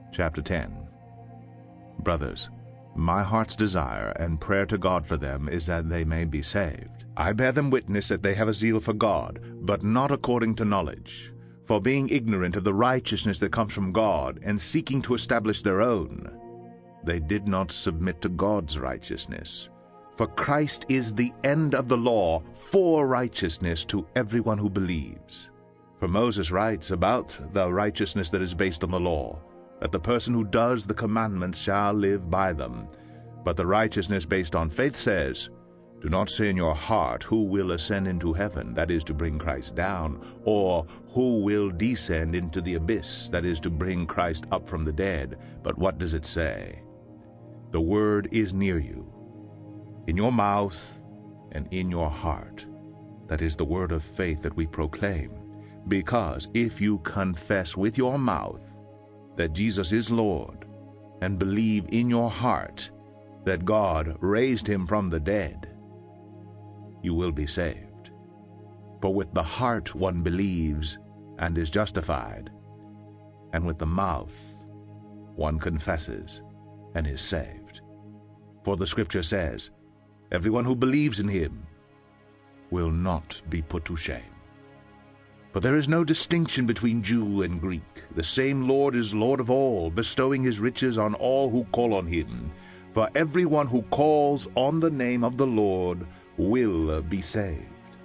Chapter 10. Brothers, my heart's desire and prayer to God for them is that they may be saved. I bear them witness that they have a zeal for God, but not according to knowledge. For being ignorant of the righteousness that comes from God, and seeking to establish their own, they did not submit to God's righteousness. For Christ is the end of the law for righteousness to everyone who believes. For Moses writes about the righteousness that is based on the law, that the person who does the commandments shall live by them. But the righteousness based on faith says, do not say in your heart, who will ascend into heaven, that is to bring Christ down, or who will descend into the abyss, that is to bring Christ up from the dead. But what does it say? The word is near you, in your mouth and in your heart. That is the word of faith that we proclaim. Because if you confess with your mouth that Jesus is Lord, and believe in your heart that God raised him from the dead, you will be saved. For with the heart one believes and is justified, and with the mouth one confesses and is saved. For the Scripture says, everyone who believes in him will not be put to shame. For there is no distinction between Jew and Greek. The same Lord is Lord of all, bestowing his riches on all who call on him. For everyone who calls on the name of the Lord will be saved.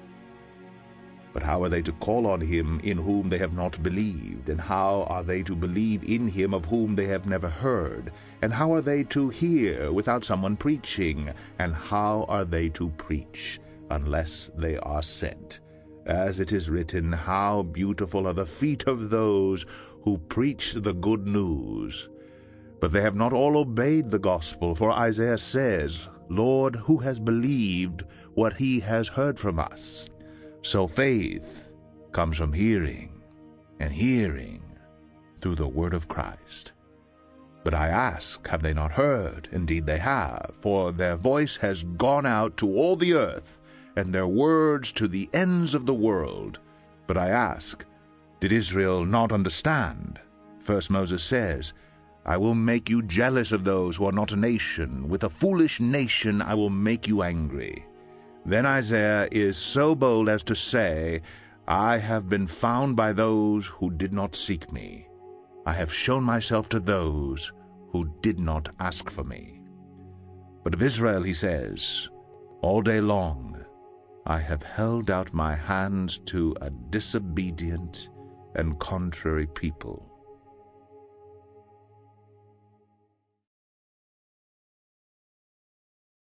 But how are they to call on him in whom they have not believed? And how are they to believe in him of whom they have never heard? And how are they to hear without someone preaching? And how are they to preach unless they are sent? As it is written, how beautiful are the feet of those who preach the good news. But they have not all obeyed the gospel, for Isaiah says, Lord, who has believed what he has heard from us? So faith comes from hearing, and hearing through the word of Christ. But I ask, have they not heard? Indeed they have, for their voice has gone out to all the earth, and their words to the ends of the world. But I ask, did Israel not understand? First Moses says, I will make you jealous of those who are not a nation. With a foolish nation I will make you angry. Then Isaiah is so bold as to say, I have been found by those who did not seek me. I have shown myself to those who did not ask for me. But of Israel he says, all day long I have held out my hands to a disobedient and contrary people.